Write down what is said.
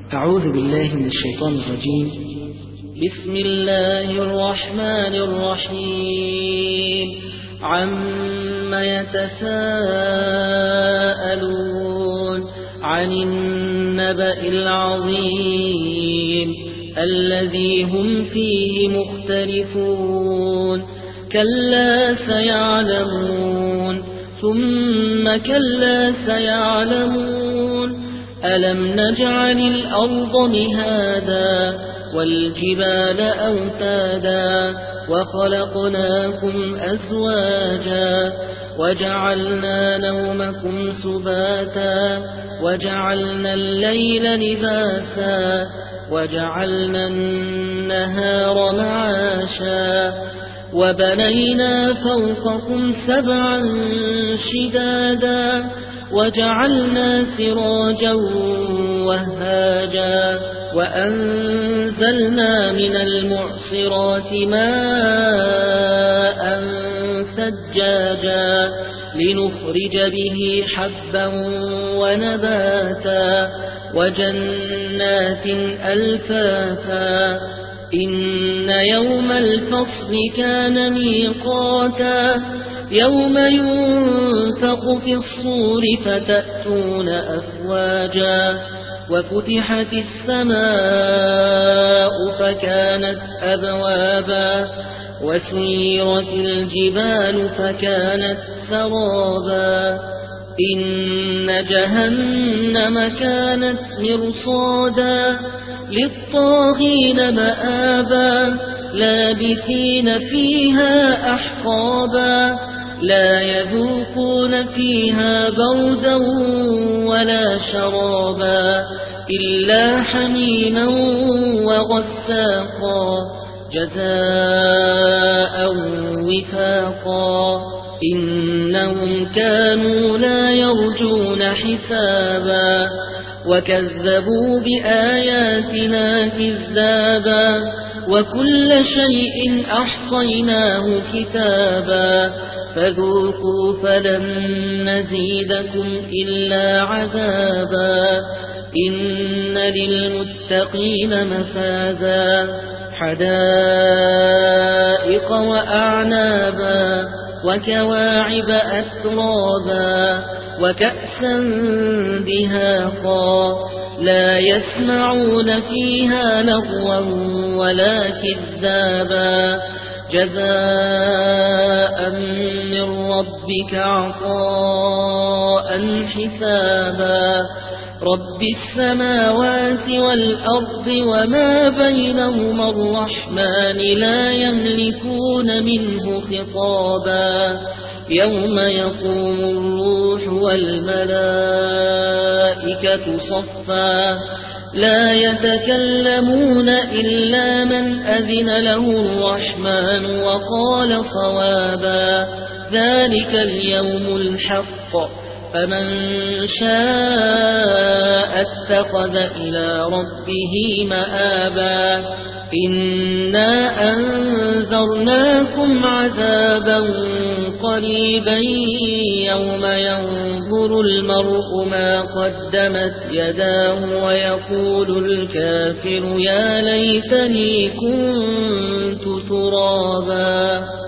أعوذ بالله من الشيطان الرجيم. بسم الله الرحمن الرحيم. عم يتساءلون عن النبأ العظيم الذي هم فيه مختلفون. كلا سيعلمون ثم كلا سيعلمون. ألم نجعل الأرض مهادا والجبال أوتادا وخلقناكم أزواجا وجعلنا نومكم سباتا وجعلنا الليل لباسا وجعلنا النهار معاشا وبنينا فوقكم سبعا شدادا وجعلنا سراجا وهاجا وأنزلنا من المعصرات ماء ثجاجا لنخرج به حبا ونباتا وجنات ألفافا. إن يوم الفصل كان ميقاتا يوم ينفخ في الصور فتأتون أفواجا وفتحت السماء فكانت أبوابا وسيرت الجبال فكانت سرابا. إن جهنم كانت مرصادا للطاغين مآبا لابثين فيها أحقابا لا يذوقون فيها بردا ولا شرابا إلا حميما وغساقا جزاء وفاقا. إنهم كانوا لا يرجون حسابا وكذبوا بآياتنا كذابا وكل شيء أحصيناه كتابا فذوقوا فلن نزيدكم إلا عذابا. إن للمتقين مفازا حدائق وأعنابا وكواعب أترابا وكأسا دهاقا لا يسمعون فيها لغوا ولا كذابا جزاء من ربك عطاء حسابا. رب السماوات والأرض وما بينهما الرحمن لا يملكون منه خطابا. يوم يقوم الروح والملائكة صفا لا يتكلمون إلا من أذن له الرحمن وقال صوابا. ذلك اليوم الحق فمن شاء اتخذ إلى ربه مآبا. إنا أنذرناكم عذابا قريبا يوم ينظر المرء ما قدمت يداه ويقول الكافر يا ليتني كنت ترابا.